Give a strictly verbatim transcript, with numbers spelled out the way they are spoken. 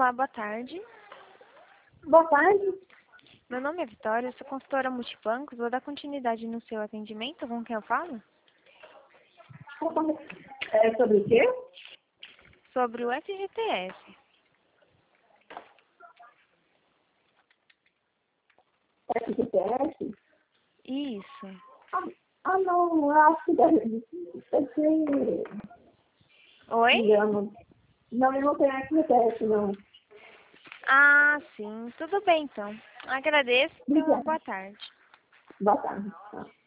Olá, boa tarde. Boa tarde. Meu nome é Vitória, eu sou consultora multibancos. Vou dar continuidade no seu atendimento. Com quem eu falo? É sobre o quê? Sobre o F G T S. F G T S? Isso. Ah, ah, não, eu acho que deve ser Oi? engano. Não, eu não tenho F G T S, não. Ah, sim. Tudo bem, então. Agradeço. Tenha uma Obrigada. boa tarde. Boa tarde. Tá.